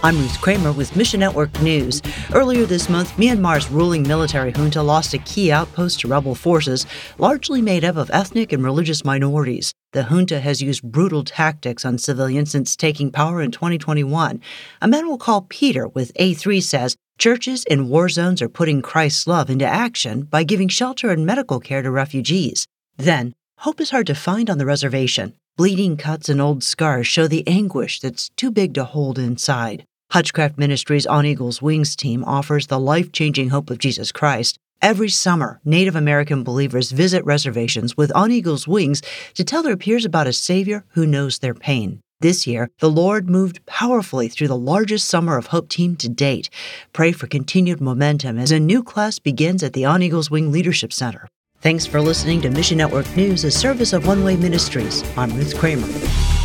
I'm Ruth Kramer with Mission Network News. Earlier this month, Myanmar's ruling military junta lost a key outpost to rebel forces, largely made up of ethnic and religious minorities. The junta has used brutal tactics on civilians since taking power in 2021. A man we'll call Peter with A3 says churches in war zones are putting Christ's love into action by giving shelter and medical care to refugees. Then, hope is hard to find on the reservation. Bleeding cuts and old scars show the anguish that's too big to hold inside. Hutchcraft Ministries' On Eagle's Wings team offers the life-changing hope of Jesus Christ. Every summer, Native American believers visit reservations with On Eagle's Wings to tell their peers about a Savior who knows their pain. This year, the Lord moved powerfully through the largest Summer of Hope team to date. Pray for continued momentum as a new class begins at the On Eagle's Wing Leadership Center. Thanks for listening to Mission Network News, a service of One Way Ministries. I'm Ruth Kramer.